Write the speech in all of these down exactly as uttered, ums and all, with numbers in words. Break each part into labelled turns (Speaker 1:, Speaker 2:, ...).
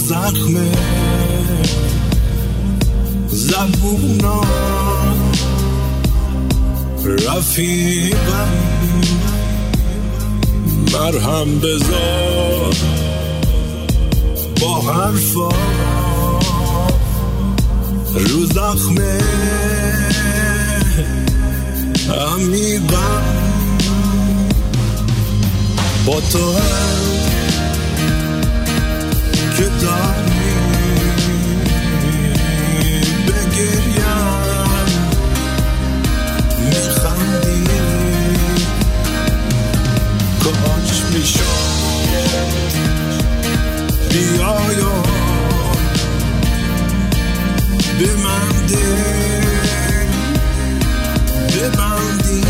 Speaker 1: زخم زبونا رفیقم مرهم بذار با حرفا رو زخم عمیقم با تو هم که داری بگریم میخندی کاش میشد بیایا بمندی ببندی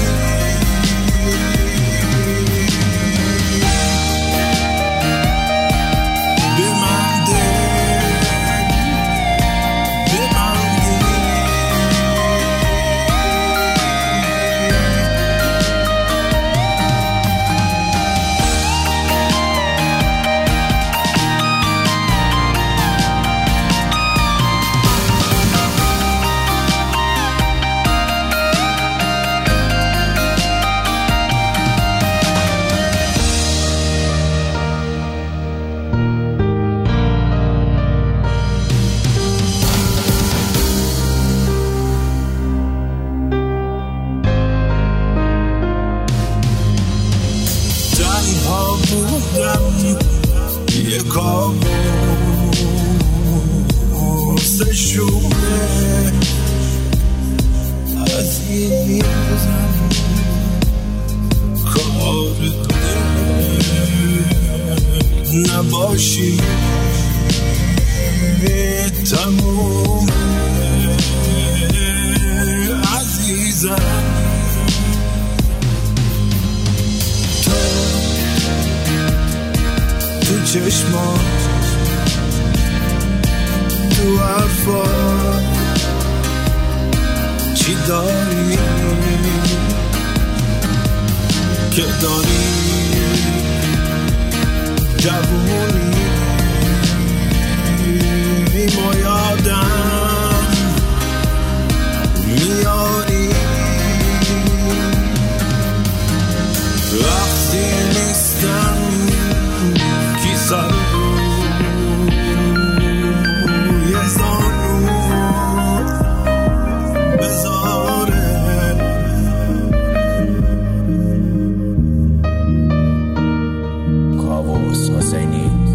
Speaker 1: یه کابوس شومه عزیزم کار دل نباشی تمومه عزیزم تو چشمات تو حرفات چی داری که داری جوونی ما یادم میاری وقتی نیستم کی سر روی زانو بذاره
Speaker 2: کاووس حسینی